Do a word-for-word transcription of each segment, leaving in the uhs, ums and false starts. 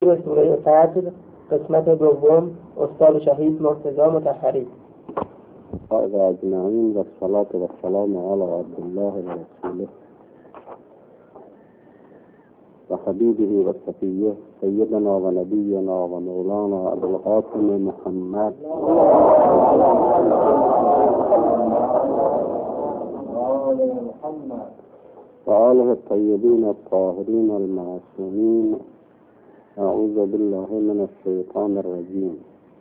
سوره فجر قسمت دوم استاد شهید مرتضی مطهری. قائد اجمعین و صلاة و سلام علی عبدالله و رسوله و حبیبه و صفیه سیدنا و نبینا و مولانا ابوالقاسم محمد و آله الطیبین الطاهرین المعصومین. اعوذ بالله من الشیطان الرجیم.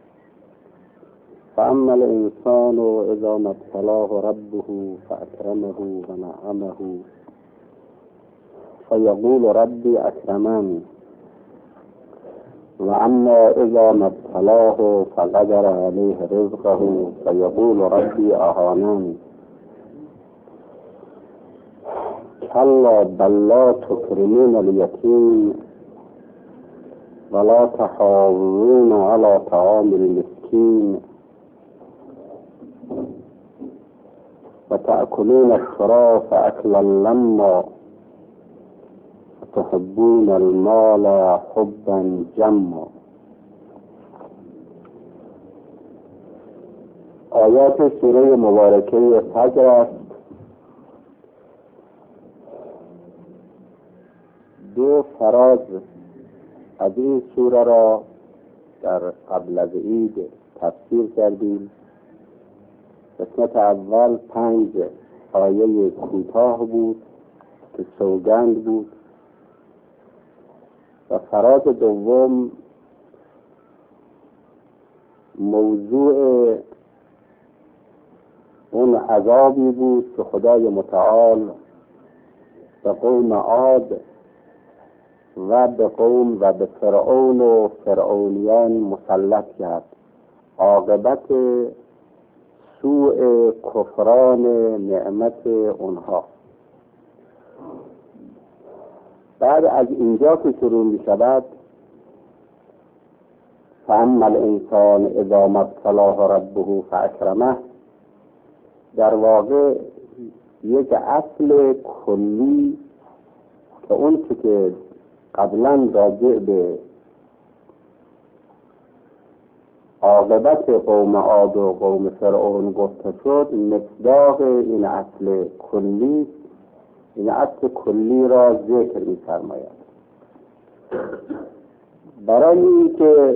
فاما الانسان اذا ما ابتلاه ربه فاکرمه و نعمه فیقول ربی اکرمن و اما اذا ما ابتلاه فقدر علیه رزقه فیقول ربی اهانن کلا بل لا تکرمون الیتیم ولا تحاضون على طعام المسكين وتأكلون التراث أكلا لما وتحبون المال حبا جما. آیات سوره مبارکه فجر است. دو فراز از این سوره را در قبل از عید تفسیر کردیم. قسمت اول پنج آیه کوتاه بود که سوگند بود و فراز دوم موضوع اون عذابی بود که خدای متعال به قوم عاد و به قوم و به فرعون و فرعونیان مسلط کرد. عاقبت سوء کفران نعمت اونها. بعد از اینجا که شروع می شود فاما الانسان اذا ما ابتلاه ربه فاکرمه، در واقع یک اصل کلی که اون که قبلا راجع به عاقبت قوم عاد و قوم فرعون گفته شد، مصداق این اصل کلی این اصل کلی را ذکر می فرماید. برای اینکه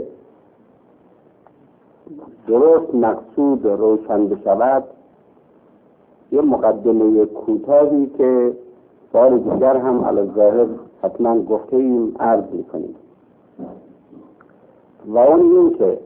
درست مقصود روشن بشود یه مقدمه کوتاهی که بار دیگر هم علی ظاهر حتما گفته ایم عرض میکنیم و اون این که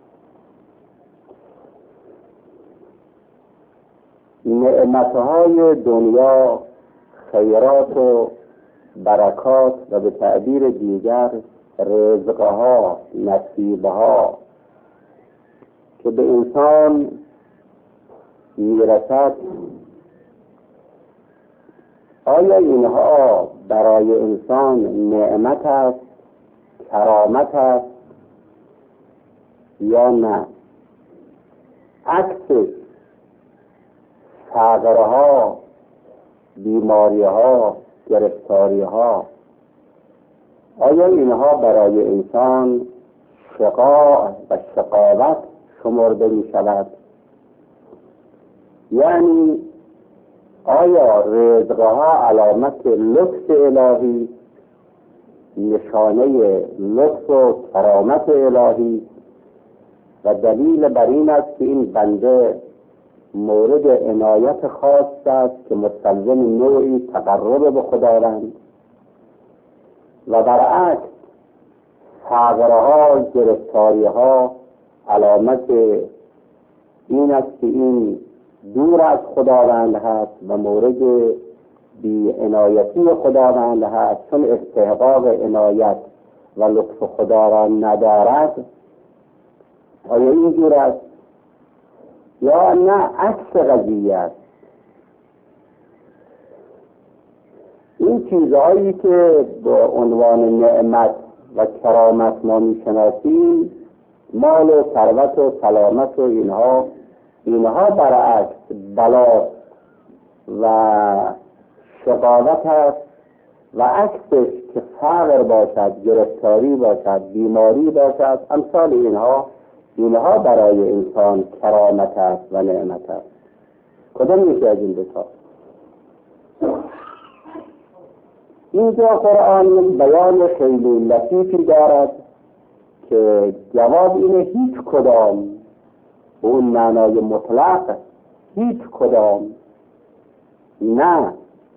نعمتهای دنیا، خیرات و برکات و به تعبیر دیگر رزقها، نصیبها که به انسان میرسد، آیا اینها برای انسان نعمت است، کرامت است یا نه؟ عکس فقرها، بیماریها، گرفتاریها، آیا اینها برای انسان شقاء و شقاوت شمرده می شود؟ یعنی آیا رزقها علامت لطف الهی، نشانه لطف و کرامت الهی و دلیل بر این است که این بنده مورد عنایت خاص است که مستلزم نوعی تقرب به خداوند، و برعکس فقرها، گرفتاریها علامت این است که این دور از خداوند هست و مورد بی عنایتی خداوند هست، چون استحقاق عنایت و لطف خدا را ندارد. آیا اینجور است یا نه عکس قضیه است؟ این چیزهایی که با عنوان نعمت و کرامت ما میشناسیم، مال و ثروت و سلامت و اینها اینها برعکس بلا و شقاوت است و عکسش که فقر باشد، گرفتاری باشد، بیماری باشد، امثال اینها اینها برای انسان کرامت است و نعمت است. کدام یکی از این دو تا؟ اینجا قرآن بیان خیلی لطیفی دارد که جواب اینه هیچ کدام، اون معنای مطلق، هیچ کدام نه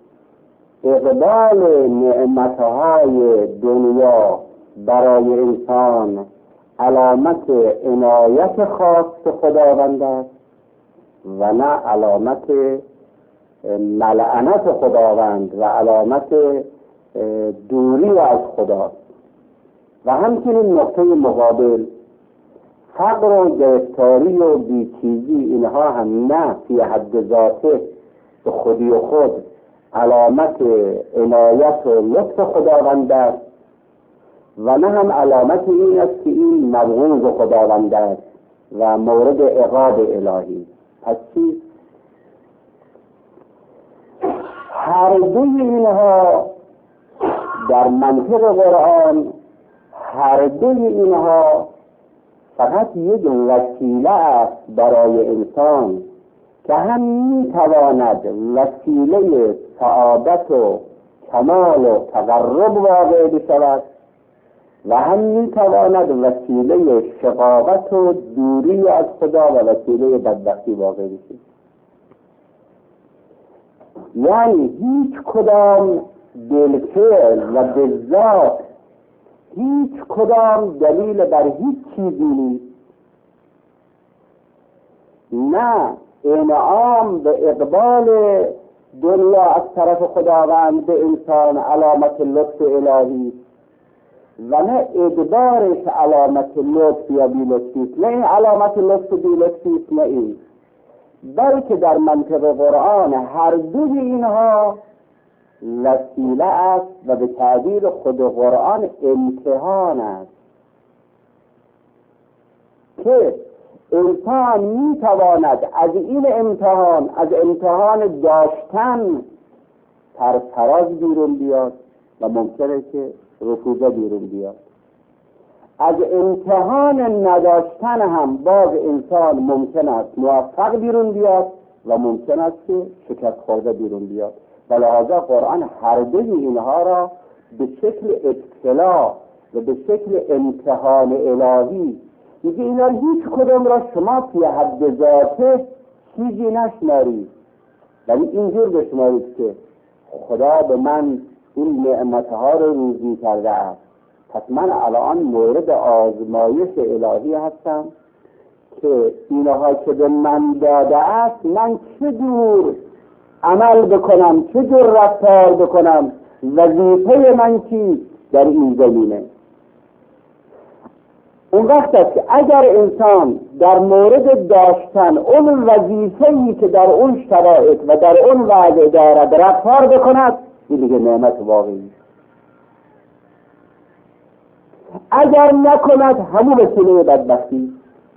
اقبال نعمتهای دنیا برای انسان علامت عنایت خاص خداوند است و نه علامت ملعنت خداوند و علامت دوری از خدا. و همچنین نقطه مقابل فقر و گرفتاری و بیچیزی اینها هم نه فی حد ذاته به خودی و خود علامت عنایت و لطف خداوند است و نه هم علامت این است که این مبغوض خداوند است و مورد عقاب الهی. پس چی؟ هر دوی اینها در منطق قرآن، هر دوی اینها فقط یک وسیله است برای انسان که هم میتواند وسیله سعادت و کمال و تقرب واقع بشود و هم میتواند وسیله شقاوت و دوری از خدا و وسیله بدبختی واقع بشود. یعنی هیچ کدام بالفعل و بالذات هیچ کدام دلیل بر هیچ چیزی نیست. نه انعام به اقبال دنیا از طرف خداوند به انسان علامت لطف الهی و نه ادبارش علامت لطف یا بی لطفی، نه این علامت لطف بی لطفی، نه این، بلکه در منطق قرآن هر دوی اینها وسیله است و به تعبیر خود قرآن امتحان است که انسان میتواند از این امتحان، از امتحان داشتن سرفراز بیرون بیاد و ممکنه که رفوزه بیرون بیاد. از امتحان نداشتن هم باز انسان ممکن است موفق بیرون بیاد و ممکن است که شکست خورده بیرون بیاد. و لحاظا قرآن هر دوی اینها را به شکل ابتلا و به شکل امتحان الهی میگه اینا هیچ کدام را شما توی حد ذاته چیزی نشمارید، ولی اینجور بشمارید که خدا به من این نعمتها رو روزی کرده است، پس من الان مورد آزمایش الهی هستم که اینها که به من داده است من چه جور عمل بکنم، چه جور رفتار بکنم، وظیفه من چی در این زمینه. اون وقت است که اگر انسان در مورد داشتن اون وظیفه‌ای که در اون شرایط و در اون وضع دارد رفتار بکند، این دیگه نعمت واقعی. اگر نکند همون وسیله بدبختی،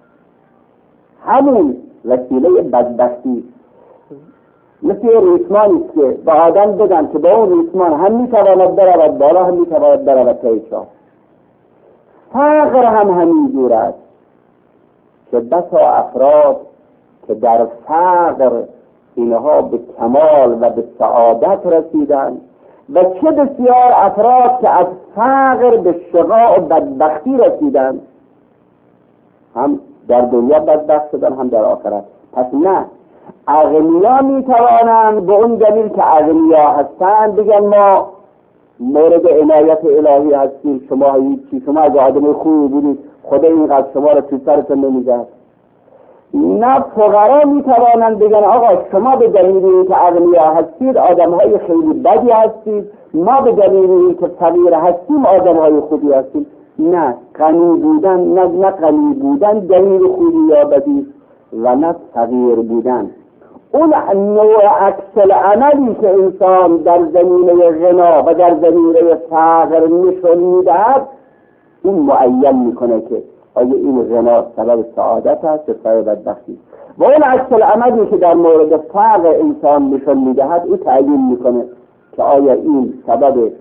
همون وسیله بدبختی. مثل ریسمانی است که به آدم بدن که با اون ریسمان هم میتواند برود بالا، هم میتواند برود پای چاه. فقر هم همین جور است که بسا افراد که در فقر اینها به کمال و به سعادت رسیدن و چه بسیار افراد که از فقر به شقاء و بدبختی رسیدن، هم در دنیا بدبخت شدن هم در آخرت. پس نه اغنیا میتوانند به اون دلیل که اغنیا هستند بگن ما مورد عنایت الهی هستیم، شما هیچی، شما از آدم خوبی بودید، خدا اینقدر شما رو تو سرتون نمیزد. نه فقرا میتوانند بگن آقا شما به دلیل اینکه اغنیا هستید آدمهای خیلی بدی هستید، ما به دلیل اینکه فقیر هستیم آدمهای خوبی هستیم. نه غنی بودن، نه نه غنی بودن دلیل خوبی یا بدی و نه فقیر بودن. اون نوع عکس عملی که انسان در زمینه غنا و در زمینه فقر نشون میدهد، این معین میکنه که آیا این غنا سبب سعادت است یا سبب بدبختی. و اون عکس عملی که در مورد فقر انسان نشون میدهد، او تعیین میکنه که آیا این سبب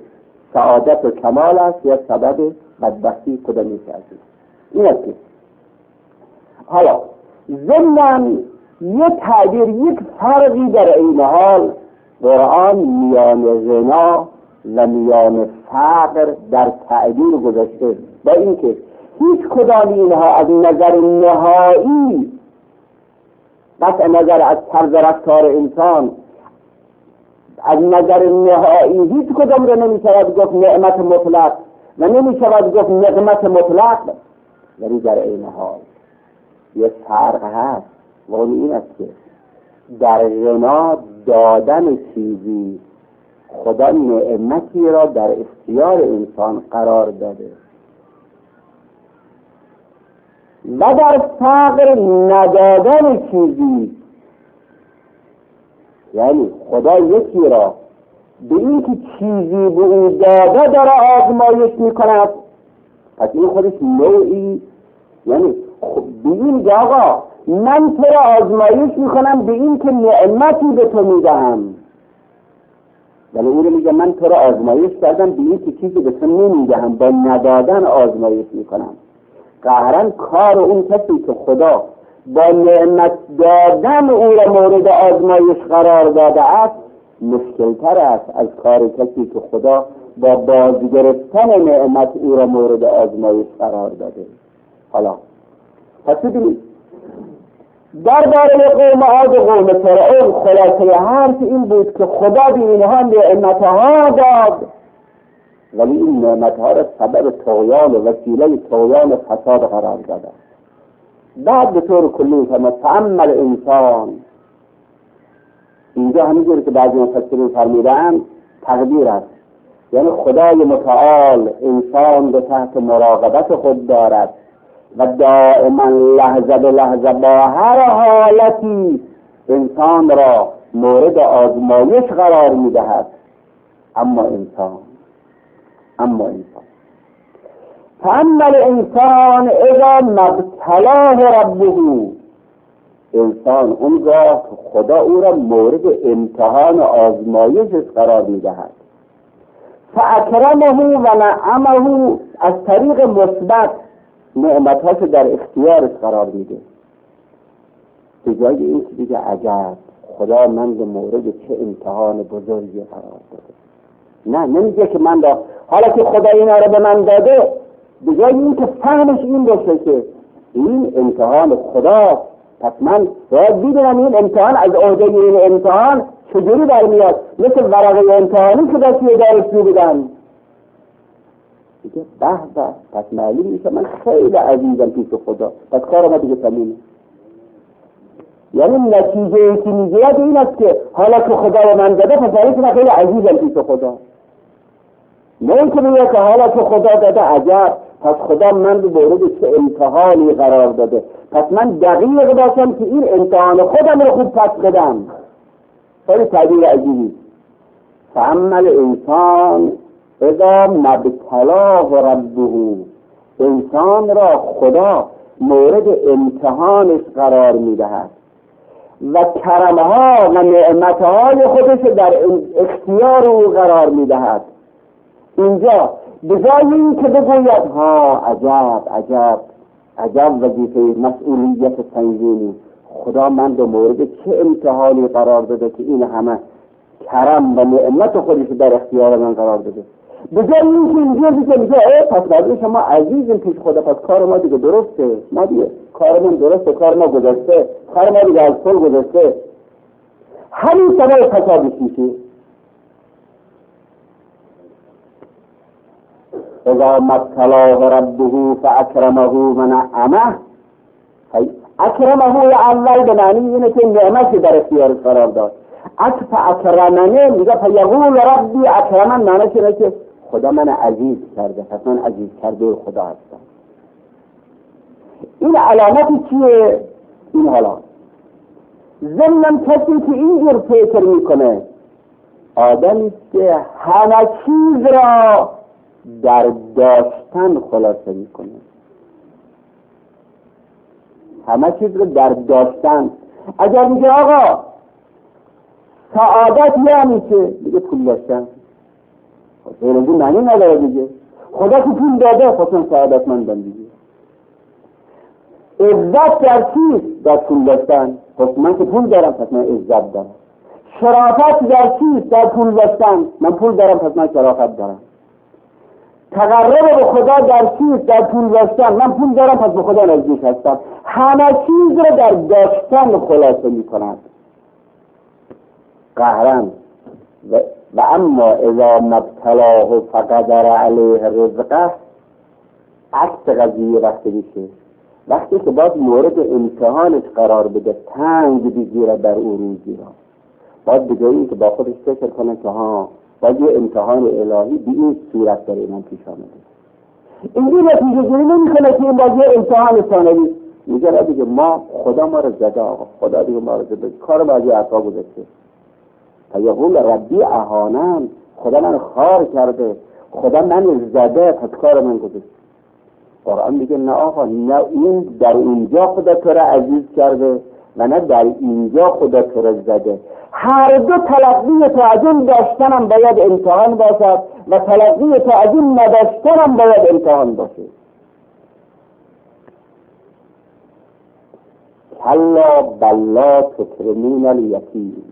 سعادت و کمال است یا سبب بدبختی کدامی که از این است که حالا ضمن یک تعبیر، یک فرقی در این حال قرآن میان زنا و میان فقر در تعبیر گذاشته، با اینکه هیچ کدام اینها از نظر نهایی قطع نظر از طرز رفتار انسان از نظر نهایی هیچ کدام رو نمی شود گفت نعمت مطلق و نمی شود گفت نقمت مطلق، ولی در این حال یک فرق هست و اون این است که در زنا دادن چیزی خدا نعمتی را در اختیار انسان قرار داده و در فقر ندادن چیزی، یعنی خدا یکی را به این که چیزی به او داده داره آزمایش میکند، پس این خودش نوعی، یعنی به این که آقا من تو را آزمایش میکنم به این که نعمتی به تو میدهم، ولی اون رو میگه من تو را آزمایش کردم به این که چیزی به تو نمیدهم، با ندادن آزمایش میکنم. قهرن کار اون کسی که خدا با نعمت دادن او را مورد آزمایش قرار داده است مشکلتر است از کار کسی که خدا با بازگرفتن نعمت او را مورد آزمایش قرار داده. حالا پس ببینید درباره قوم عاد و قوم فرعون خلاصه حرف این بود که خدا به اینها نعمتها داد، ولی این نعمتها را سبب طغیان و وسیله طغیان و فساد قرار داده. بعد به طور کلی فرمود فاما انسان، اینجا همینجوری که بعضی مفسرین فرمودند تقدیر است، یعنی خدای متعال انسان به تحت مراقبت خود دارد و دائما لحظه به لحظه با هر حالتی انسان را مورد آزمایش قرار میدهد. اما انسان اما انسان فاما الانسان اذا ما ابتلاه ربه، انسان اونگاه خدا او را مورد امتحان و آزمایش قرار میدهد، فاکرمه و نعمه، از طریق مثبت نعمتهاش در اختیارش قرار میده. به جای این که دیگه عجب خدا من به مورد چه امتحان بزرگی قرار داده، نه نمیگه که من دا حالا که خدا اینا رو به من داده، به جای این که فهمش این باشه که این امتحان خدا، پس من باید بدونم این امتحان از عهده این امتحان چجوری برمیاد، مثل ورقه امتحانی که دستی دارش میبودن دیگه به به، پس معلوم میشه من خیلی عزیزم پیش خدا، پس کار ما دیگه تمومه. یعنی نتیجه که میگیرد این است که حالا که خدا به من داده پس برای که من خیلی عزیزم پیش خدا، نه اینکه میگه که حالا که خدا داده عجب پس خدا من به مورد چه امتحانی قرار داده، پس من دقیق باشم که این امتحان خودم رو خوب پس بدم. خیلی تعبیر عجیبی. فاما الانسان اذا ما ابتلاه ربه، انسان را خدا مورد امتحانش قرار میدهد و کرمها و نعمتهای خودش در اختیار او قرار میدهد. اینجا به جای این که بگوید ها عجب عجب عجب وظیفه مسئولیت سنگینی، خدا من به مورد چه امتحانی قرار داده که این همه کرم و نعمت خودش در اختیار من قرار داده. به جای این که اینجا دیگه میگه پس بعد شما عزیزیم پیش خدا، پس کار ما دیگه درسته، ما دیگه کارمون درسته، کار ما گذشته، کار ما دیگه از پل گذشته، همین سبب فسادش میشه. اذا ما ابتلاه ربه فاکرمه و نعمه، اکرمه اول به معنی اینه که نعمتی در اختیارش قرار داد. اکف اکرمنه میگه فیقول ربی اکرمن، معنیش اینه که خدا من عزیز کرده، پس من عزیز کرده خدا هستم. این علامتی چیه؟ این حالا ضمن کسی که اینجور فکر میکنه آدمی که همه چیز را در داشتن خلاصه میکنه، همه چیز رو در داشتن. اگر میگه آقا سعادت یعنی چه؟ میگه پول داشتن. غیرگی معنی نداره دیگه. خدا که پول داده خودتون سعادتمندم دیگه. عزت در چیست؟ در پول داشتن. خب من که پول دارم پس من عزت دارم. شرافت در چیست؟ در پول داشتن. من پول دارم پس من شرافت دارم. تقرب به خدا در چیست؟ در پول داشتن. من پول دارم پس به خدا نزدیک هستم. همه چیز رو در داشتن خلاصه می کنند قهرن. و, و اما اذا مبتلاه فقدر علیه رزقه، عکس قضیه وقتی میشه وقتی که باید مورد امتحانش قرار بده، تنگ بگیره در او روزی را، باید بجایی که با خودش فکر کنه که ها باید یه امتحان الهی به این صورت داره من پیش آمده. اینجور نتیجه گیری نمی کنه که این باید یه امتحان ثانوی. میگه را دیگه ما خدا ما رو زده آقا، خدا دیگه ما رو زده، کار باید یه عطا گذاشته. فیقول ربی اهانن، خدا من خار کرده، خدا من زده پس کار من گذاشته. قرآن میگه نه آقا، نه این در اینجا خدا تو را عزیز کرده و نه در اینجا خدا تو را زده. هر دو تلقی تو از این داشتنم باید امتحان باشد و تلقی تو از این نداشتنم باید امتحان باشه. کلا بل لا تکرمون الیتیم.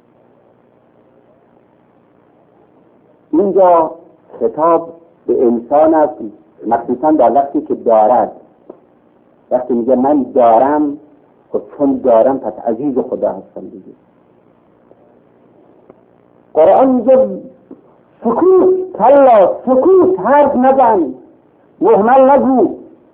اینجا خطاب به انسان است، مخصوصا در وقتی که دارد. وقتی میگه من دارم، خب چون دارم پس عزیز خدا هستم دیگه. قرآن میگه سکوت، کلا سکوت، حرف نزن، مهمل نگو.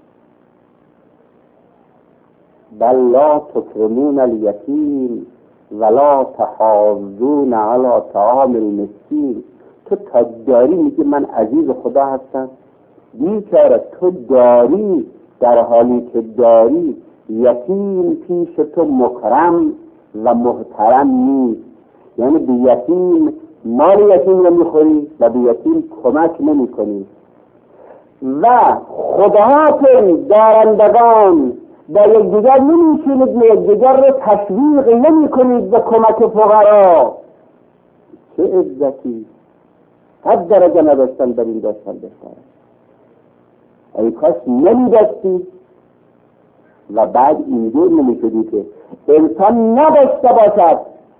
بل لا تکرمون الیتیم ولا تحاضون علی طعام المسکین. تو تا داری میگی من عزیز خدا هستم، بیچاره تو داری، در حالی که داری یتیم پیش تو مکرم و محترم نیست. یعنی به یتیم مال یتیم رو میخوری و به یتیم کمک نمی کنی و خداهاتون دارندگان با یکدیگر نمیشینید و یکدیگر رو تشویق نمی کنید به کمک فقرا. چه عزتی، حد درجه نداشتن در این داشتن بهتره. ای کاش نمی داشتی و بعد اینجور نمی شدی که انسان نداشته باشد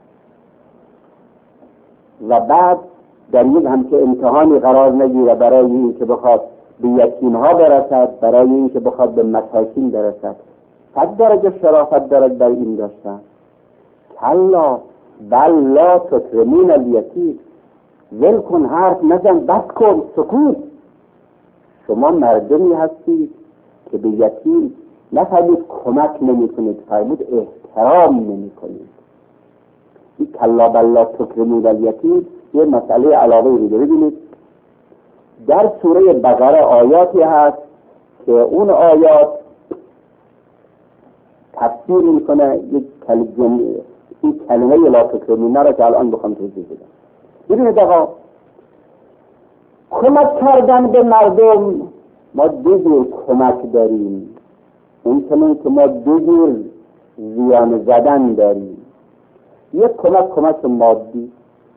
و بعد در یک همچه امتحانی قرار نگیره برای این که بخواد به یتیم ها برسد، برای این که بخواد به مساکین برسد. حد درجه شرافت دارد در این داشتن. کلا بل لا تکرمون الیتیم. ول کن، حرف نزن، بس کن، سکوت. شما مردمی هستید که به یتیم نفرمود کمک نمی کنید، فرمود احترام نمی کنید. این کلا بل لا تکرمون الیتیم یه مسئله علاوه رو ببینید. در سوره بقره آیاتی هست که اون آیات تفسیر میکنه یک کلمه، این کلمه لا تکرمون را که الان بخوام توضیح بدم. ببینید آقا، کمک کردن به مردم ما دو جور کمک داریم. اون چنین که ما دو جور زیان زدن داریم. یک کمک کمک مادی.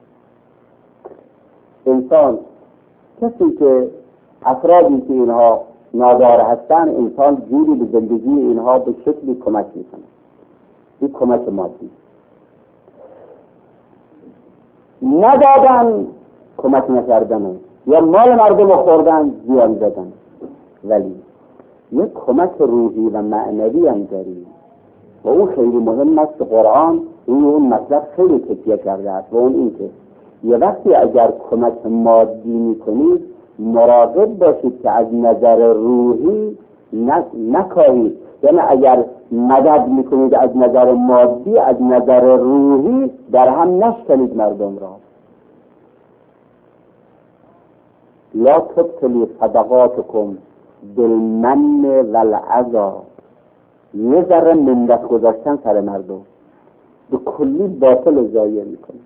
انسان، کسی که افرادی که اینها نادار هستن، انسان جوری به زندگی اینها به شکلی کمک میکنه. این کمک مادی. ندادن، کمک نکردن، یا مال مردم رو خوردن، زیان زدن. ولی یک کمک روحی و معنوی هم داریم و اون خیلی مهم است. قرآن این اون مطلب خیلی تکیه کرده است و اون این که یه وقتی اگر کمک مادی میکنید مراقب باشید که از نظر روحی نکارید. یعنی اگر مدد میکنید از نظر مادی، از نظر روحی در هم نشکنید مردم را. لا تبطلوا صدقاتکم بالمن والعذا. یه ذره منت گذاشتن سر مردم به کلی باطل و ضایع میکنه.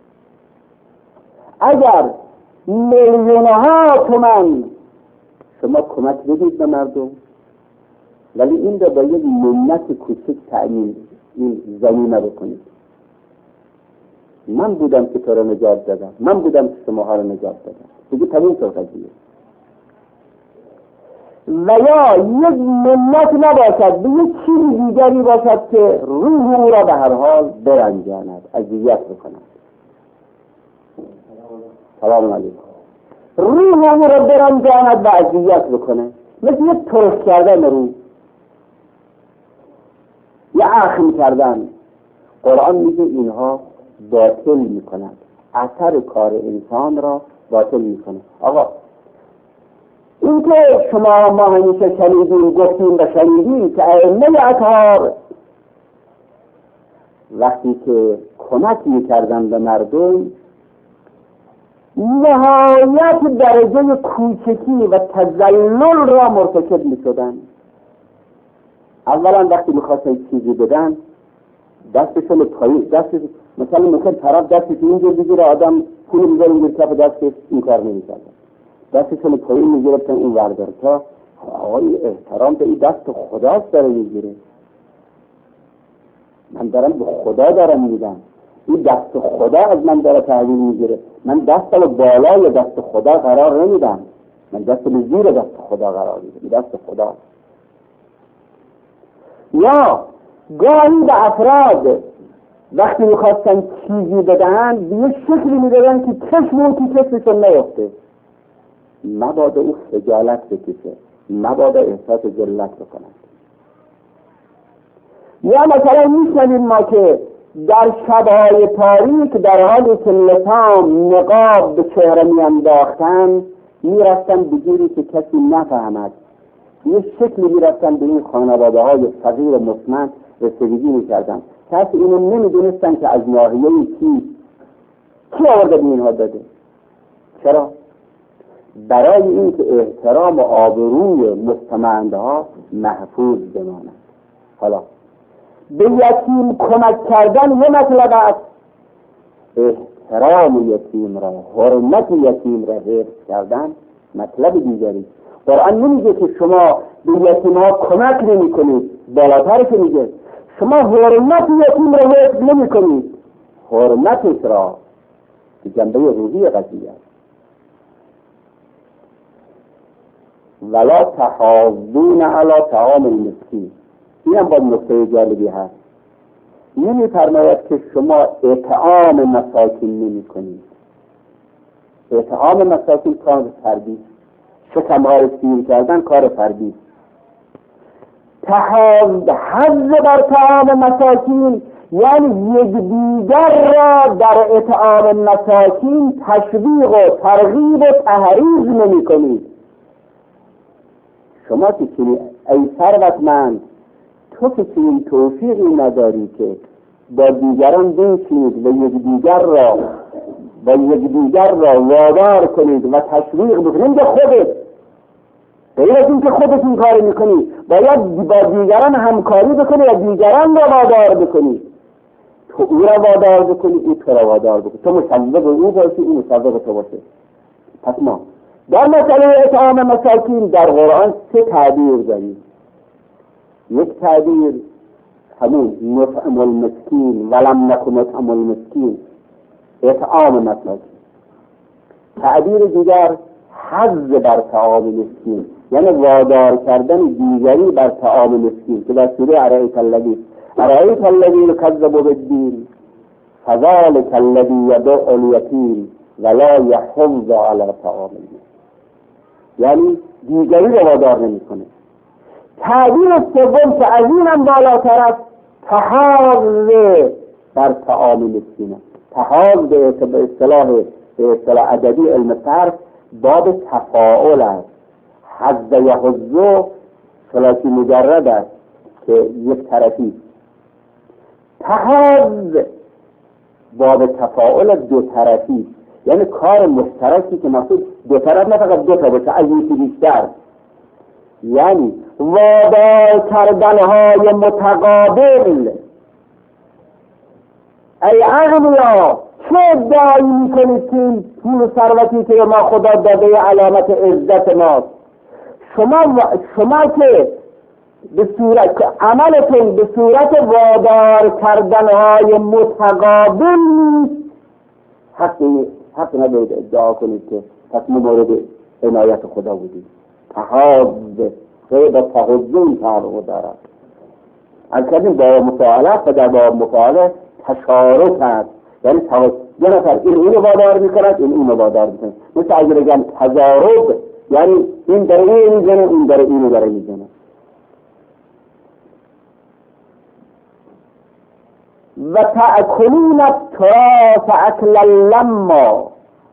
اگر میلیونها تومن شما کمک بدید به مردم، ولی این را با یک منت کوچک تأمین این زمینه بکنید، من بودم که تو رو نجات دادم، من بودم که شماها رو نجات دادم. دیگه تموم شد قضیه. و یا یک منت نباشد به یک چیز دیگری باشد که روح او را به هر حال برنجاند، اذیت بکند. سلام علیکم. روح او را برنجاند و اذیت بکنه، مثل یک ترش کردن روح، یا اخم کردن. قرآن میگه اینها باطل میکنند، اثر کار انسان را باطل میکنه. آقا این که شما ما همیشه شنیدیم گفتیم و شنیدیم که ائمه اطهار وقتی که کمک میکردن به مردم نهایت درجه کوچکی و تذلل را مرتکب میشدن. اولا وقتی میخواستن چیزی بدن دستشون پایین، دستش مثلا ممکن طرف دستش اینجور بگیره، آدم پول میذاره اینجور کف دستش، این کار نمیکردن، دستشون پایین میگرفتن این وردار تا آقای احترام به این دست خداست داره میگیره، من دارم به خدا دارم میدم، این دست خدا از من داره تحویل میگیره، من دستم بالای دست خدا قرار نمیدم، من دستم زیر دست خدا قرار میدم، دست خدا. یا گاهی به افراد وقتی میخواستن چیزی بدهند به یک شکلی میدادن که چشم اون تو چشمشون نیفته، مبادا او خجالت بکشه، مبادا احساس ذلت بکنند. یا مثلا میشنیم ما که در شبهای تاریک در حالی که لطام نقاب به چهره میانداختن میرفتن بجوری که کسی نفهمد، یه شکلی میرفتن به این خانواده های فقیر مسمن رسیدگی میکردن، کسی اینو نمیدونستن که از ناحیه کی کی آورده به اینها داده. چرا؟ برای این که احترام و آبروی مستمنده ها محفوظ بماند. حالا به یتیم کمک کردن یه مطلب است، احترام یتیم را، حرمت یتیم را حفظ کردن مطلب دیگری. قرآن نمیگه که شما به یتیم ها کمک نمی کنید، بالاترش میگه شما حرمت یتیم را حفظ نمی کنید، حرمتش را که جنبه روحی قضیه است. ولا تحاضون علی طعام المسکین، این هم با نکته جالبی هست. نمی فرماید که شما اطعام مساکین نمی کنید. اطعام مساکین کار فردی، شکمها رو سیر کردن کار فردی. تحاض حض بر طعام مساکین یعنی یک دیگر را در اطعام مساکین تشویق و ترغیب و تحریض نمی کنید. شما که چنین ای ثروتمند، تو که چنین توفیقی نداری که با دیگران بنشینید و یک دیگر را و یک دیگر را وادار کنید و تشویق بکنید به خودت، غیر از این که خودت این کار میکنی باید با دیگران همکاری بکنی و دیگران را وادار بکنی، تو او را وادار بکنی او تو را وادار بکنی، تو مشوق او باشی او مشوق تو باشه. پس ما در مسئله اطعام مساکین در قرآن سه تعبیر داریم. یک تعبیر همون نطعم المسکین ولم نکن نطعم المسکین، اطعام مساکین. تعبیر دیگر حض بر طعام مسکین، یعنی وادار کردن دیگری بر طعام مسکین که در سوره ارایت الذی ارایت الذی یکذب بالدین فذلک الذی یدع الیتیم ولا یحض علی طعام المسکین، یعنی دیگری رو وادار نمیکنه. تعبیر سوم که از اینم بالاتر است، تحاض بر طعام مسکین. تحاض به اصطلاح به اصطلاح ادبی علم صرف باب تفاعل است. حض یحض ثلاثی مجرد است که یک طرفی. تحاض باب تفاعل دو طرفی، یعنی کار مشترکی که مقصود دو طرف نه فقط دو تا باشه، از یکی بیشتر، یعنی وادار کردنهای متقابل. ای اغنیا چه ادعایی میکنید که این پول و ثروتی که ما خدا داده علامت عزت ماست؟ شما شما که به صورت عملتون به صورت وادار کردنهای متقابل نیست، حق حق ندارید ادعا کنید که پس ما مورد عنایت خدا بودیم. تحاض غیر تحضون تعلق دارد. از کردیم با مفاعلت و در با مفاعله تشارک هست، یعنی یه نفر این اینو وادار میکند این اینو وادار میکند. مثل اگر بگم تضارب، یعنی این در این میزنه این در اینو داره میزنه. و تأکلون التراث اکلا لما،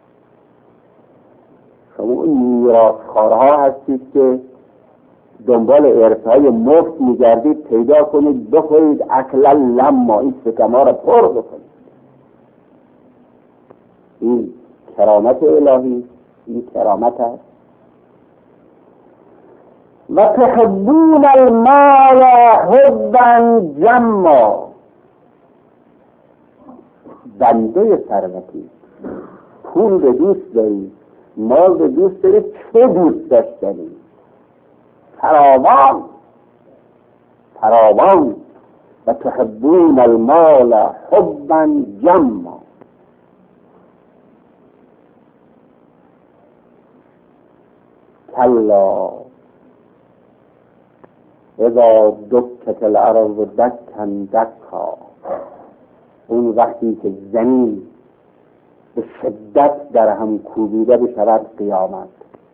شما این میراثخوارها هستید که دنبال ارثهای مفت میگردید، پیدا کنید بخورید اکلا لما، این شکم‌ها را پر بکنید. این کرامت الهی، این کرامت هست. و تحبون المال حبا جما، بنده ثروتی، پول به دوست دارید، مال به دوست دارید، چه دوست داشتنید؟ فراوان فراوان. و تحبون المال حبا جما. کلا اذا دکت الارض دکا دکا، اون وقتی که زمین به شدت در هم کوبیده بشود قیامت.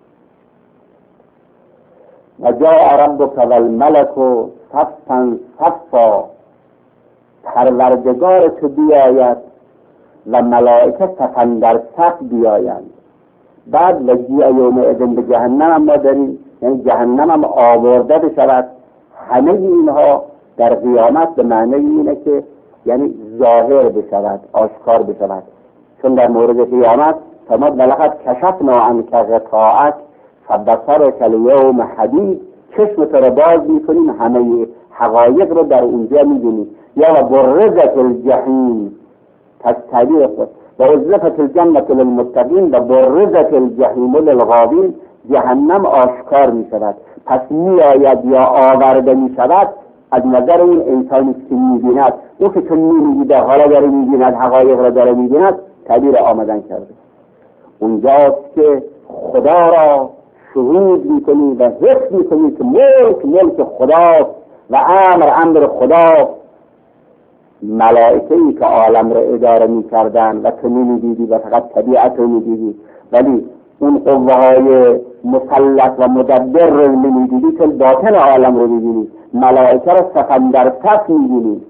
و جاء ربک والملک صفا صفا، پروردگار تو بیاید و ملائکه صفا در صف بیایند. بعد و جیء یومئذ به جهنم هم ما داریم، یعنی جهنم هم آورده بشود. همه اینها در قیامت به معنی اینه که یعنی ظاهر بشود، آشکار بشود. چون در مورد قیامت فرمود ولقد کشفنا عنک غطاءک فبصرک الیوم حدید، چشم تو را باز میکنیم، همه حقایق رو در اونجا میبینی. یا و برزت الجحیم، پس تعبیر خود و ازلفت الجنة للمتقین و برزت الجحیم للغاوین، جهنم آشکار میشود. پس میآید یا آورده میشود از نظر اون انسانی که میبیند. او که چون میبیده حالا داره میبیند، حقایق را داره میبیند، تعبیر آمدن کرده. اونجاست که خدا را شهود میکنی و حس میکنی که ملک ملک خداست و امر امر خداست. ملائکه‌ای که عالم را اداره میکردن و تو نمیدیدی و فقط طبیعت رو میدیدی، ولی اون قوه های مسلط و مدبر رو نمیدیدی، که باطن عالم رو میبینی. ملائکه را صفا در صف میبینی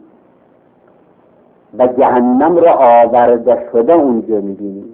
و جهنم را آورده شده اونجا میبینی.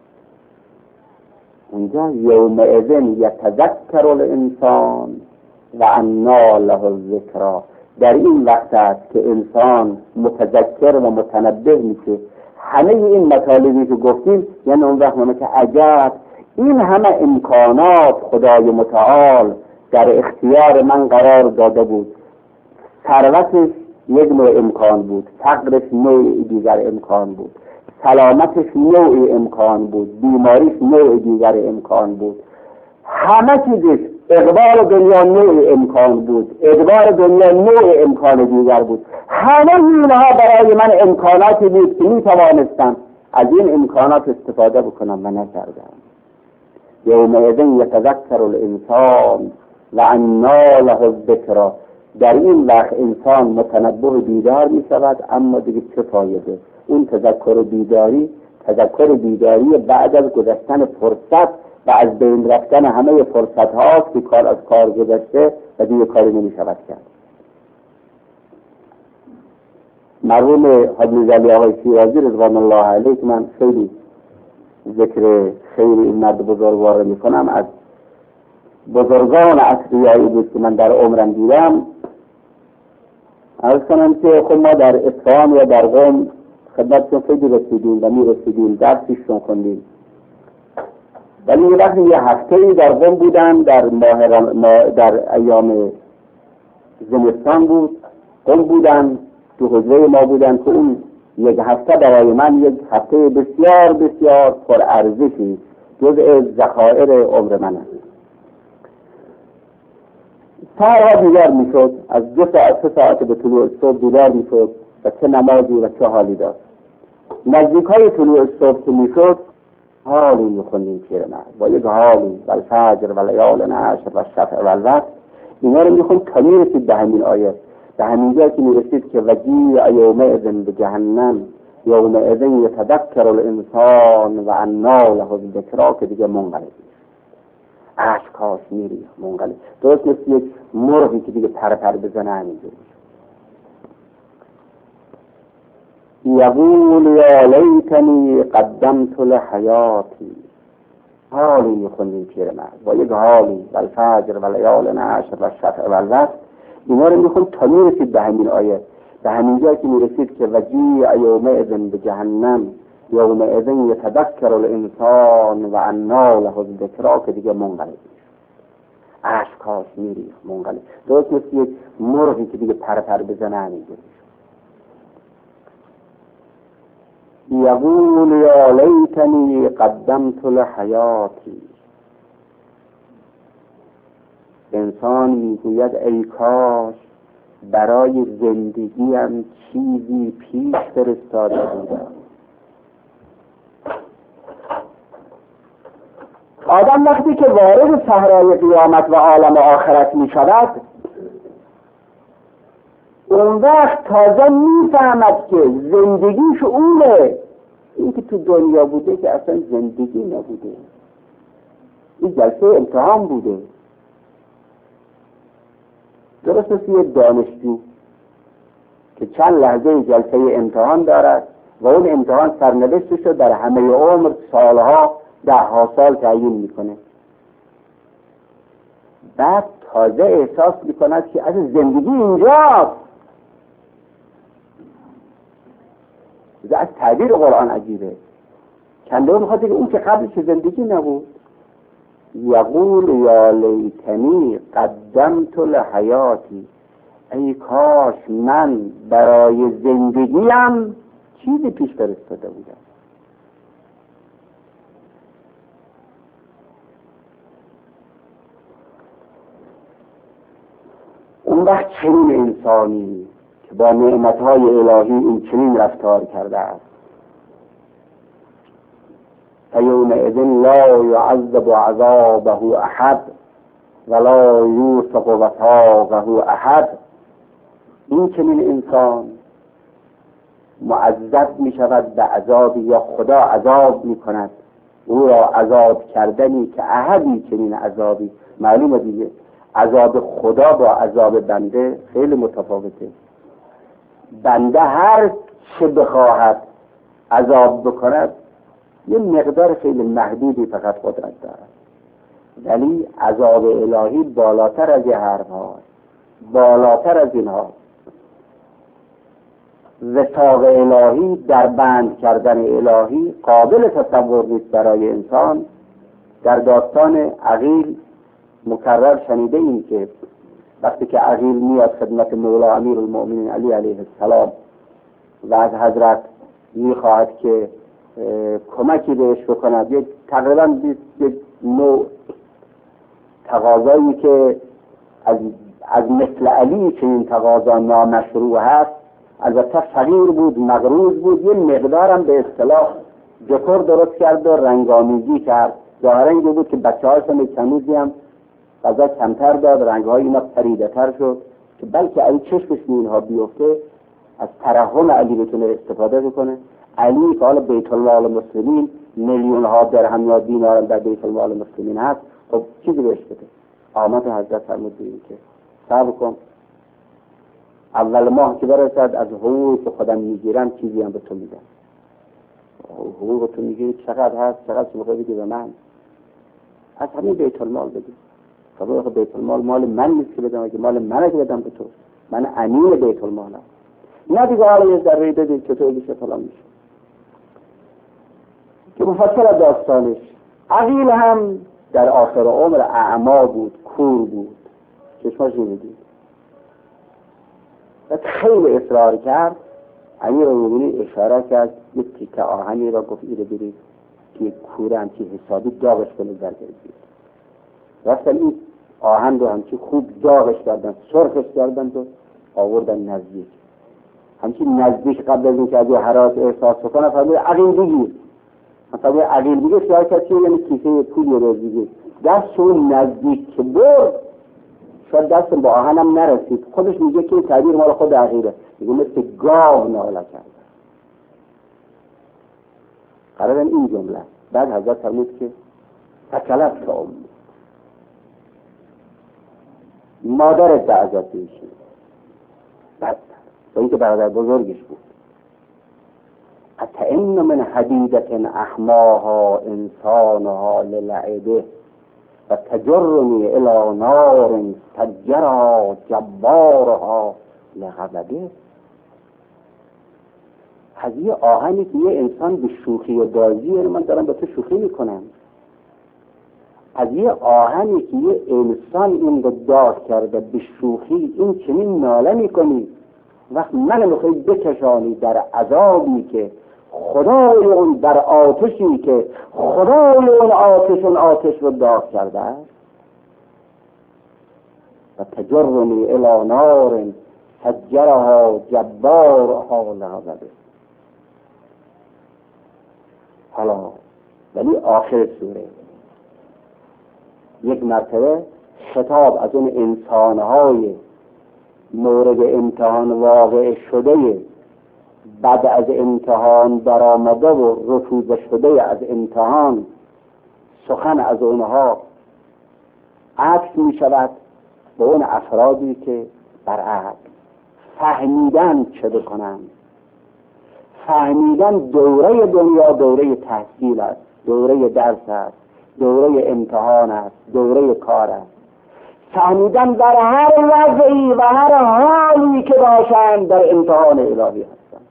اونجا یومئذ یتذکر الانسان و انا له الذکری، در این وقت است که انسان متذکر و متنبه میشه. همه این مطالبی که گفتیم یعنی اون وقت ما که عجب این همه امکانات خدای متعال در اختیار من قرار داده بود. ثروتش یک نوع امکان بود، فقرش نوع دیگر امکان بود، سلامتش نوع امکان بود، بیماریش نوع دیگر امکان بود، همه چیزش، اقبال دنیا نوع امکان بود، ادبار دنیا نوع امکان دیگر بود. همه اینها برای من امکاناتی بود که می توانستم از این امکانات استفاده بکنم و نکردم. یومئذ یتذکر الانسان و انا له الذکری، در این وقت انسان متنبه بیدار می شود، اما دیگه چه فایده؟ اون تذکر بیداری تذکر بیداری بعد از گذشتن فرصت و از بین رفتن همه فرصت هاست که کار از کار گذشته و دیگه کاری نمی شود کرد. مرحوم حاجی جلی آقای شیرازی رضوان الله علیه که من خیلی ذکر خیر این مرد بزرگوار می کنم، از بزرگان اصلیایی بود که من در عمرم دیدم. عرض کنم که خب ما در اصفهان یا در قم خدمتشون خیلی رسیدیم و می رسیدیم، درسیشون خوندیم. ولی یه وقتی یه هفته‌ای در قم بودن، در ماه در ایام زمستان بود، قم بودن، تو حجره ما بودن که اون یک هفته برای من یک هفته بسیار بسیار پر ارزشی، جزء ذخایر عمر من است. سهرها بیدار میشد، از دو ساعت سه ساعت به طلوع صبح بیدار میشد و چه نمازی و چه حالی داشت. نزدیک های طلوع صبح که میشد حالی میخوندیم پیرمرد با یک حالی و الفجر و لیال عشر و الشفع و الوتر، اینا رو میخوند تا میرسید به همین آیه، به همین جا که میرسید که وجیع یومئذ به جهنم یومئذ یتذکر الانسان و انا له الذکری، که دیگه منقلب اشکاش میری منقلب، درست مثل یک مرغی که دیگه پر پر بزنه همینجوری. یقول یا لیتنی قدمت لحیاتی، حالی میخوندیم پیرمرد با یک حالی و الفجر و لیال عشر و الشفع و الوتر، اینا رو میخوند تا میرسید به همین آیه، به همین جا که میرسید که وجیع یومئذ به جهنم یومئذ یتذکر الانسان و انا له الذکری، که دیگه منقلب اشکاش میری منقلب، درست مثل یک مرغی که دیگه پر پر بزنه همینجوری. یقول یا لیتنی قدمت لحیاتی، انسان میگوید ای کاش برای زندگیم چیزی پیش فرستاده بودم. آدم وقتی که وارد صحرای قیامت و عالم آخرت می شود، اون وقت تازه میفهمد که زندگیش اونه. این که تو دنیا بوده که اصلا زندگی نبوده، این جلسه امتحان بوده. درست مثل یک دانشجو که چند لحظه جلسه امتحان دارد و اون امتحان سرنوشتش رو در همه عمر سالها ده ها سال تعیین میکنه، بعد تازه احساس میکند که از زندگی اینجاست. از تعبیر قرآن عجیبه، کنده میخواد که اون که قبلش زندگی نبود. یقول یا لیتنی قدمت لحیاتی، ای کاش من برای زندگیم چیزی پیش فرستاده بودم. اون وقت چنین انسانی که با نعمتهای الهی این چنین رفتار کرده است، فیومئذ لا یعذب عذابه احد ولا یوثق وثاقه احد، این چنین انسان معذب می شود به عذابی، یا خدا عذاب می کند او را عذاب کردنی که احدی چنین عذابی. معلومه دیگه عذاب خدا با عذاب بنده خیلی متفاوته. بنده هر چه بخواهد عذاب بکند یه مقدار خیلی محدودی فقط قدرت دارد، ولی عذاب الهی بالاتر از یه حرف ها، بالاتر از این ها. وثاق الهی، در بند کردن الهی قابل تصور نیست برای انسان. در داستان عقیل مکرر شنیده این که وقتی که عقیل میاد خدمت مولا امیر المؤمنین علی علیه السلام و از حضرت میخواهد که کمکی بهش بکند، یک تقریبا یک نوع تقاضایی که از از مثل علی چنین تقاضا نامشروع هست، البته فقیر بود، مغروض بود، یه مقدارم به اصطلاح دکور درست کرد و رنگامیزی کرد. ظاهرا اینجا بود که بچه هاش هم کنوزی هم غذا کمتر داد، رنگهای اینا پریده تر شد که بلکه علی چشمش به اینها بیفته، از ترحم علی بتونه استفاده بکنه. علی که حالا بیت المال مسلمین میلیون ها درهم یا دینار در بیت المال مسلمین هست، خب چیزی بهش بده. آمد حضرت فرمود بگیم که صبر کن، اول ماه که برسد از حقوقی که خودم میگیرم چیزی هم به تو میدم. حقوق تو میگیری چقدر هست؟ چقدر شما بگی به من؟ از همین بیت المال بگی. خب بیت المال مال من نیست که بدم، اگه مال منه که بدم به تو، من امیر بیت المالم. نه دیگه حالا یه ذره بدید که تو بگیشه فلان میشه. که مفصل داستانش. عقیل هم در آخر عمر اعما بود، کور بود، چشماش نمیدید. و خیلی اصرار کرد. امیر المؤمنین اشاره کرد یک تیکه آهنی را گفت ایره برید که کوره همچی حسابی داغش کنه زرگردید. رفتن این آهن رو همچی خوب داغش کردن، سرخش کردن و آوردن نزدیک. همچین نزدیک قبل از اینکه از یه حراس احساس بکنه فرمود عقیل بگیر. مثلا عقیل بگیر شاید کسی یعنی کیسه پول یه روز بگیر، دست اون نزدیک که برد شاید دست با آهنم نرسید. خودش میگه که این تعبیر مال خود عقیله، میگه مثل گاو ناله کرد. قرار این جمله بعد حضرت فرمود که تکلت که امی، مادرت به ازت بیشید بدتر با اینکه برادر بزرگش بود. اتئن من حدیدت احماها انسانها للعبه و تجرنی الى نار تجرها جبارها لغضبه. از یه آهنی که یه انسان به شوخی و بازی، یعنی من دارم با تو شوخی میکنم، از یه آهنی که یه انسان این رو داد کرده به شوخی این چنین ناله میکنی، وقت من میخوای بکشانی در عذابی که خدای اون، در آتشی که خدای اون آتش اون آتش رو داد کرده است. و تجرنی الی نار سجرها جبارها لغضبه. حالا ولی آخر سوره یک مرتبه خطاب از اون انسانهای مورد امتحان واقع شده، بعد از امتحان برآمده و رفوزه شده از امتحان، سخن از اونها عکس می شود به اون افرادی که برعکس فهمیدن چه بکنن. فهمیدن دوره دنیا دوره تحصیل است، دوره درس است، دوره امتحان است، دوره کار است. فهمیدن در هر وضعی و هر حالی که باشند در امتحان الهی هستند.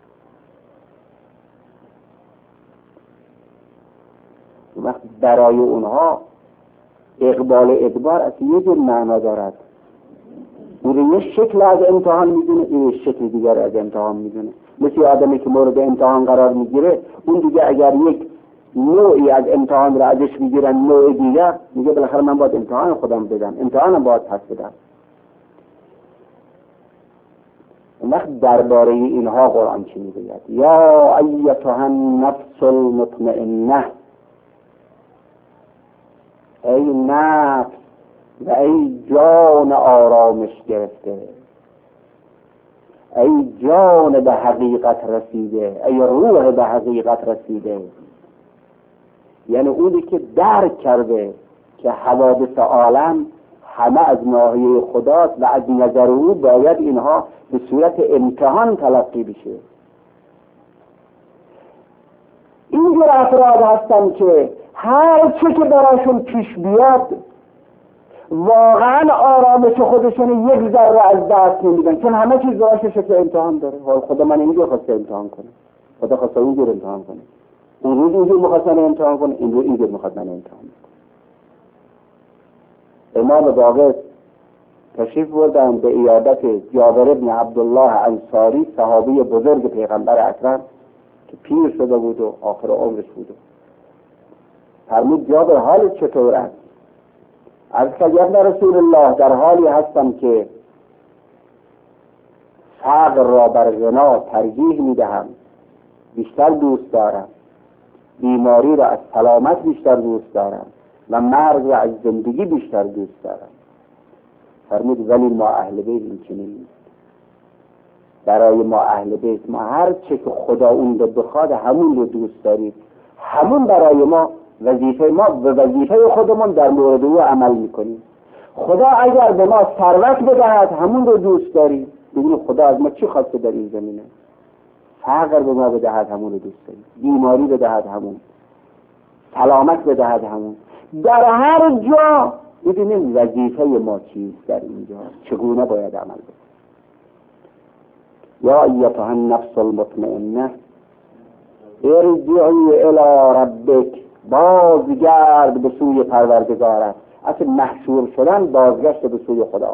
وقت برای اونها اقبال ادبار از یه جور معنا دارد. اون یه شکل از امتحان میدونه، این شکل دیگر از امتحان میدونه. مثل آدمی که مورد امتحان قرار میگیره، اون دیگه اگر یک نوعی از امتحان را ازش میگیرن نوع دیگر، میگه بالاخره من باید امتحان خودم بدم، امتحانم باید پس بدم. اون وقت درباره اینها قرآن چی میگوید؟ یا ایتها النفس المطمئنه، ای نفس و ای جان آرامش گرفته، ای جان به حقیقت رسیده، ای روح به حقیقت رسیده. یعنی اونی که درک کرده که حوادث عالم همه از ناحیه خداست و از نظر او باید اینها به صورت امتحان تلقی بشه. اینجور افراد هستن که هر چه که براشون پیش بیاد واقعا آرامش خودشون یک ذره از دست نمیدن، چون همه چیز براشون شکل امتحان داره. حال خدا من اینجور خواسته امتحان کنه، خدا خواسته اینجور امتحان کنه، اون روز اینجور میخواست من امتحان کنه، این روز اینجور میخواست من امتحان کنه. امام باقر تشریف بردن به عیادت جابر ابن عبدالله انصاری، صحابی بزرگ پیغمبر اکرم که پیر شده بود و آخر عمرش بود. فرمود جابر حالت چطور است؟ عرض کرد یا رسول الله در حالی هستم که فقر را بر غنا ترجیح میدهم، بیشتر دوست دارم، بیماری را از سلامت بیشتر دوست دارم و مرگ را از زندگی بیشتر دوست دارم. فرمود ولی ما اهل بیت این چنین نیست. برای ما اهل بیت ما هر چه که خدا اون رو بخواد همون رو دوست داریم، همون برای ما وظیفه، ما به وظیفه خودمون در مورد او عمل میکنیم. خدا اگر به ما ثروت بدهد همون رو دوست داریم، ببینید خدا از ما چی خواسته در این زمینه. فقر به ما بدهد همون رو دوست داریم، بیماری بدهد همون، سلامت بدهد همون. در هر جا ببینید وظیفه ما چیست در اینجا، چگونه باید عمل بکنیم. یا ایتها النفس المطمئنه ارجعی الی ربک، بازگرد به سوی پروردگارت. اصل محشور شدن بازگشت به سوی خدا.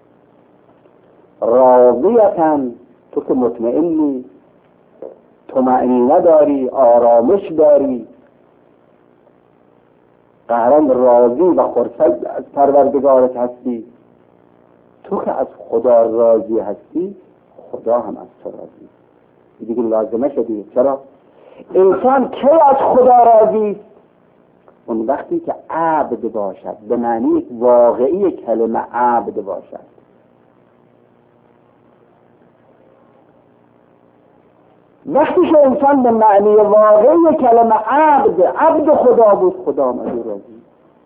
راضیتن، تو که مطمئنی، طمأنینه داری، آرامش داری، قهران راضی و خرسند از پروردگارت هستی. تو که از خدا راضی هستی، خدا خدا هم از تو راضی. دیگه لازمه شدی. چرا؟ انسان کی از خدا راضی است؟ اون وقتی که عبد باشد، به معنی واقعی کلمه عبد باشد. وقتی که انسان به معنی واقعی کلمه عبد عبد خدا بود، خدا هم از او راضی.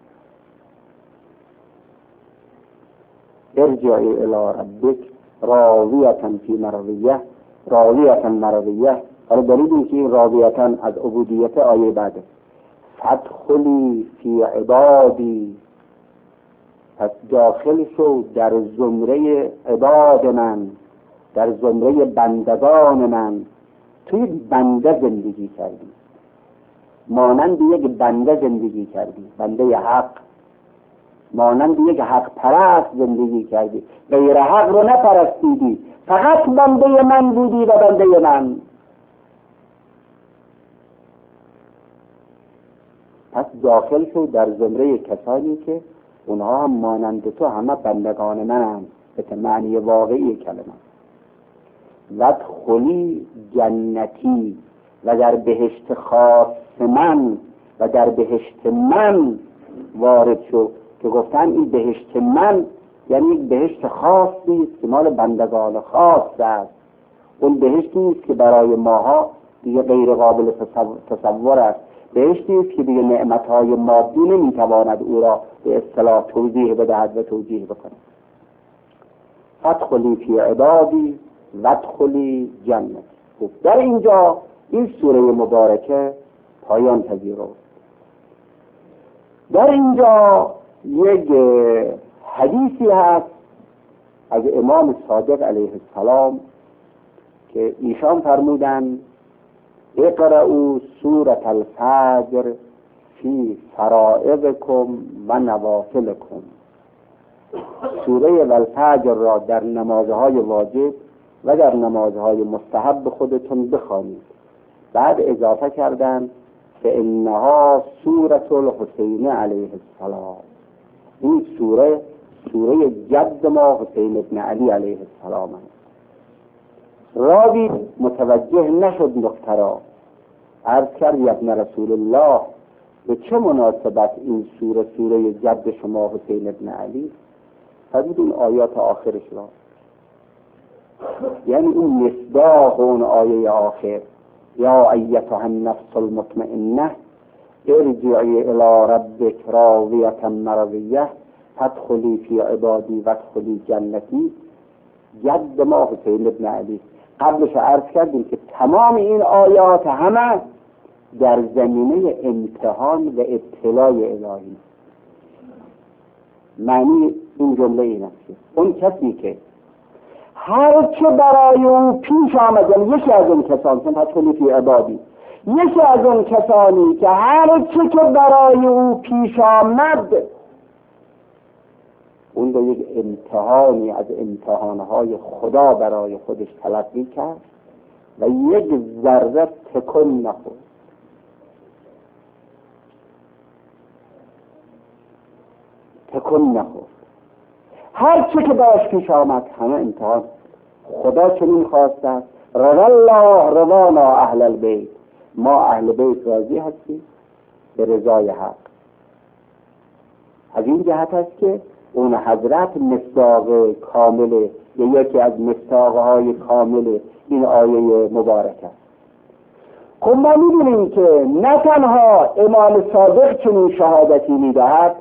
ارجعی الی ربک راضیة فی مرضیه، راضیة مرضیه. حالا دلیل که این راضیة از عبودیت آیه بعده. فادخلی فی عبادی، پس داخل شو در زمره عباد من، در زمره بندگان من. توی بنده زندگی کردی، مانند یک بنده زندگی کردی، بنده حق، مانند یک حق پرست زندگی کردی، غیر حق رو نپرستیدی، فقط بنده من بودی و بنده من. پس داخل شو در زمره کسانی که اونها هم مانند تو همه بندگان من هم، به معنی واقعی کلمه. وادخلی جنتی، و در بهشت خاص من، و در بهشت من وارد شو. که گفتن این بهشت من یعنی یک بهشت خاصی است که مال بندگان خاص است. اون بهشتی است که برای ماها دیگه غیر قابل تصور است. بهشتی است که دیگه نعمتهای مادی نمیتواند او را به اصطلاح توضیح بدهد و توجیه بکند. فادخلی فی عبادی وادخلی جنتی. در اینجا این سوره مبارکه پایان پذیرفت. در اینجا یک حدیثی هست از امام صادق علیه السلام که ایشان فرمودند اقرأوا سورة الفجر فی فرائضکم و نوافلکم. سوره الفجر را در نمازهای واجب و در نمازهای مستحب خودتون بخوانید. بعد اضافه کردند فانها سوره الحسین علیه السلام. این سوره سوره جد ما حسین ابن علی علیه السلام است. راوی متوجه نشد نکته را، عرض کرد یا ابن رسول الله به چه مناسبت این سوره سوره جد شما حسین ابن علی؟ فرمود اون آیات آخرش را، یعنی اون مصداق اون آیه آخر یا ایتها النفس المطمئنه ارجعی الی ربک راضیة مرضیه فادخلی فی عبادی وادخلی جنتی. جد ما حسین ابن علی. قبلش عرض کردیم که تمام این آیات همه در زمینه امتحان و ابتلای الهی. معنی این جمله این است که اون کسی که هر چه برای اون پیش آمد، یکی از اون کسان که فادخلی فی عبادی، یکی از اون کسانی که هر چه که برای او پیش آمد اون رو یک امتحانی از امتحانهای خدا برای خودش تلقی کرد و یک ذره تکون نخورد. تکون نخورد. هر چه که براش پیش آمد همه امتحان. خدا چنین خواسته است رضا الله رضانا اهل البیت، ما اهل بیت راضی هستیم به رضای حق. از این جهت است که اون حضرت مصداق کامل یا یکی از مصداقهای کامل این آیه مبارک است. خب ما می‌بینیم که نه تنها امام صادق چنین شهادتی می‌دهد،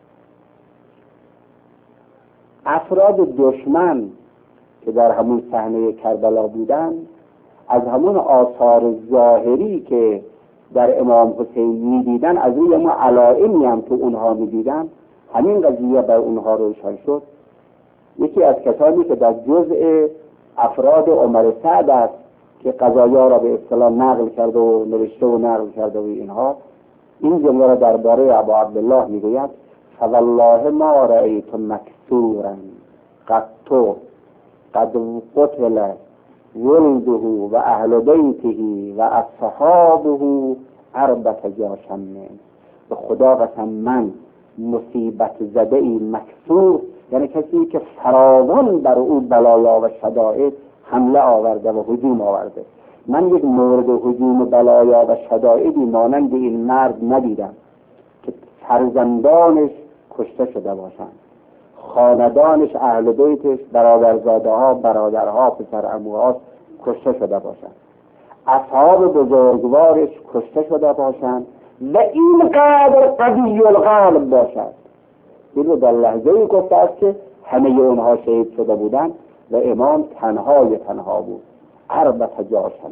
افراد دشمن که در همون صحنه کربلا بودن از همون آثار ظاهری که در امام حسین می‌دیدن، از روی ما علائمی هم تو اونها می‌دیدن، همین قضیه بر اونها روشن شد. یکی از کسانی که در جزء افراد عمر سعد است که قضایا را به اصطلاح نقل کرده و نوشته و نقل کرده و اینها، این جمله را درباره ابو عبدالله میگوید فوالله ما رأیت مکسورا قط قد قتل ولده و اهل بیته و اصحابه اربع جاشم. به خدا قسم من مصیبت زده ای مکسور، یعنی کسی که فراوان بر او بلایا و شدائد حمله آورده و هجوم آورده. من یک مورد هجوم بلایا و شدائدی مانند این مرد ندیدم که فرزندانش کشته شده باشند، خاندانش، اهل بیتش، برادرزاده ها، برادرها، پسر عموها کشته شده باشند، اصحاب بزرگوارش کشته شده باشند و اینقدر قوی القلب باشد. این در لحظه ای گفته است که همه اونها شهید شده بودند و امام تنهای تنها بود. اربط جاشن.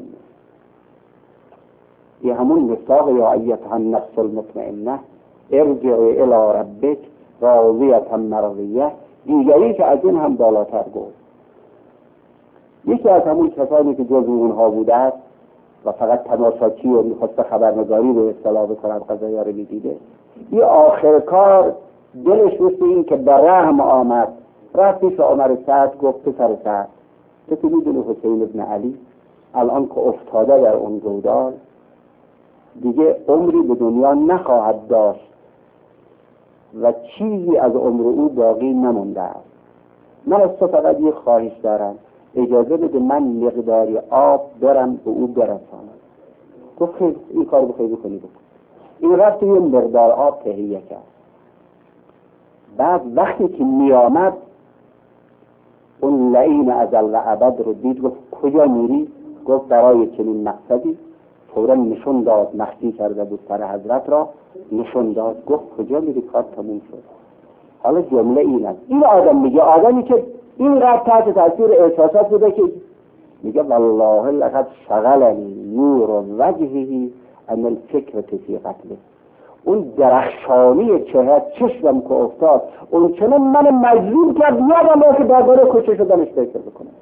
این همون مصداق یا ایتها النفس المطمئنه ارجعی الی ربک راضیة مرضیه. دیگری که از این هم بالاتر گفت. یکی از همون کسانی که جزو اونها بوده است و فقط تماشاچی و میخواست خبرنگاری به اصطلاح بکند قضایا رو میدیده، این آخر کار دلش مثل این که به رحم آمد، رفت پیش عمر سعد گفت پسر سعد، تو که میدونی حسین ابن علی الان که افتاده در اون جودال دیگه عمری به دنیا نخواهد داشت و چیزی از عمر او باقی نمونده است. من از تو فقط یه خواهش دارم، اجازه بده من مقداری آب برم به او برسانم. گفت خیلی این کار بخوای بکنی بکن. این رفت یه مقدار آب تهیه کرد. بعد وقتی که می آمد اون لعین ازل و ابد رو دید، گفت کجا میری؟ گفت برای چنین مقصدی. فورا نشون داد، مخفی کرده بود سر حضرت را، نشون داد. گفت کجا میری؟ کار تموم شد. حالا جمله این است، این آدم میگه، آدمی که این رفت تحت تاثیر احساسات بوده که میگه والله لقد شغلنی نور وجهه ان الفکر فی قتله. اون درخشانی چهره چشمم که افتاد اون چنان من مجبور کرد یادم که درباره کشته شدنش فکر بکنم.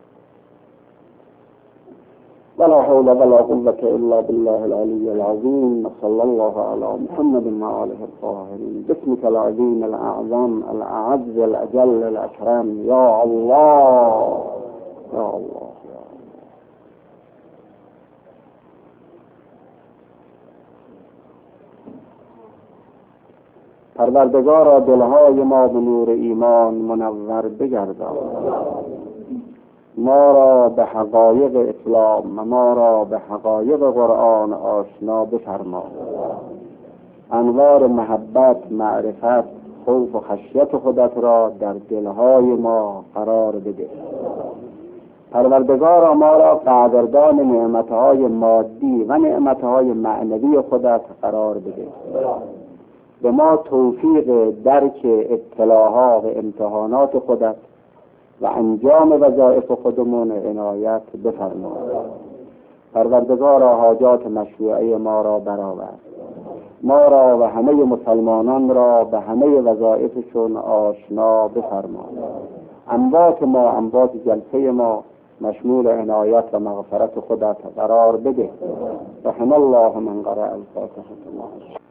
ولا حول ولا قوة الا بالله العلي العظيم. صلى الله على محمد وآله الطاهرين. باسمك العظيم الأعظم الأعز الأجل الأكرم يا الله يا الله. پروردگارا دلهای ما به نور ایمان منور بگردان، ما را به حقایق اسلام و ما را به حقایق قرآن آشنا بفرما. انوار محبت، معرفت، خوف و خشیت خودت را در دلهای ما قرار بده. پروردگارا ما را قدردان نعمتهای مادی و نعمتهای معنوی خودت قرار بده. به ما توفیق درک ابتلاها و امتحانات خودت و انجام وظایف خودمون عنایت بفرما. پروردگارا حاجات مشروعه ما را برآور. ما را و همه مسلمانان را به همه وظایفشون آشنا بفرما. اموات ما، اموات جلسه ما مشمول عنایت و مغفرت خودت قرار بده. رحم الله من قرأ الفاتحة.